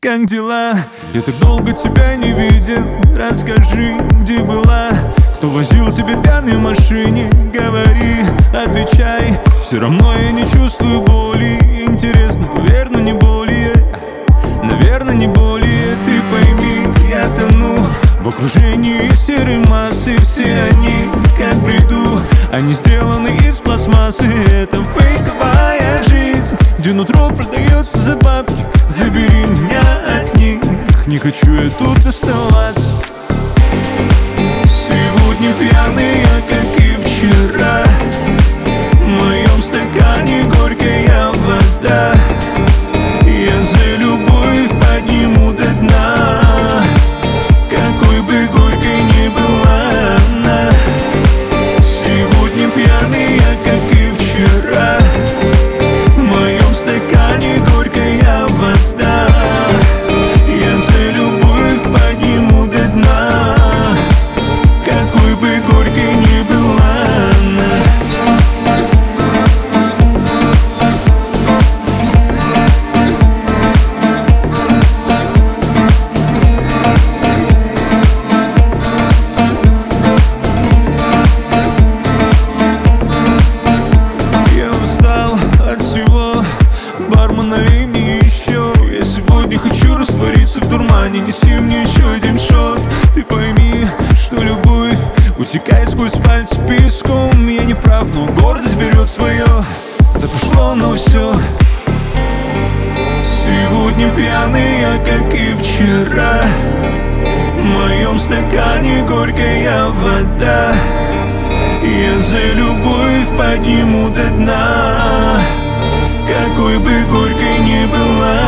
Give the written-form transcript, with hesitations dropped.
Как дела? Я так долго тебя не видел. Расскажи, где была? Кто возил тебя пьяной в машине? Говори, отвечай. Все равно я не чувствую боли. Интересно, наверное, не более. Наверное, не более. Ты пойми, я тону в окружении серой массы. Все они, как в бреду, они сделаны из пластмассы. Это фейковая жизнь, где нутро продается за бабки. Забери меня от них, не хочу я тут оставаться. Сегодня пьяный я, как и вчера. В моем стакане горькая вода. Я за любовь подниму до дна, какой бы горькой ни была она. Сегодня пьяный я, как и вчера. В моем стакане горькая вода. Я за любовь подниму до дна, какой бы горькой ни была она. Я устал от всего, бармен, налей мне еще. Я сегодня хочу раствориться в дурмане. Неси мне еще один шот. Ты пойми, что любовь утекает сквозь пальцы песком. Я не прав, но гордость берет свое. Да пошло оно все. Сегодня пьяный я, как и вчера. В моем стакане горькая вода. Я за любовь подниму до дна, какой бы горькой ни была